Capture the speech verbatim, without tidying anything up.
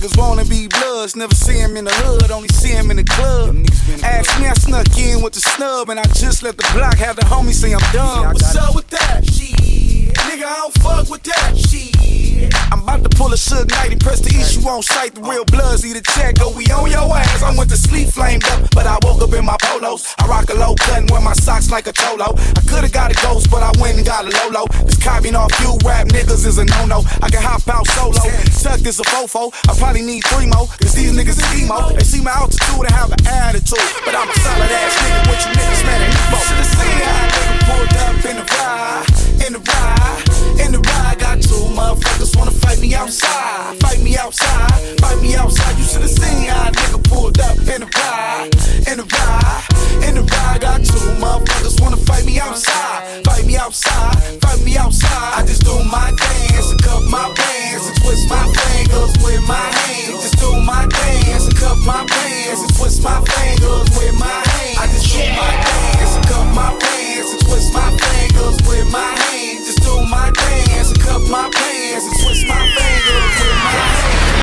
niggas wanna be bloods. Never see him in the hood, only see him in the club. Ask me, I snuck in with the snub, and I just let the block have the homies say I'm done. What's up with that? Shit, nigga, I don't fuck with that. Shit, I'm about to pull a Suge Knight and press the issue on sight. The real bloods eat a check, go we on your ass. I went to sleep flamed up, but I woke up in my polos. I rock a low cut and wear my socks like a cholo. I could've got a ghost, but I went and got a Lolo. This copying off you rap niggas is a no-no. I can hop out solo, tucked as a fofo. I probably need three more, cause these niggas is emo. They see my altitude and have an attitude, but I'm a solid ass nigga, what you niggas mad at me for? Should've seen how a nigga pulled up in the ride, in the ride, in the ride. Got two motherfuckers wanna fight me outside, fight me outside, fight me outside. You should've seen how a nigga pulled up in the ride, in the ride, in the ride. Got two motherfuckers wanna fight me outside, fight me outside, fight me outside. I just do my dance and cup my bands and twist my fingers with my hands. Just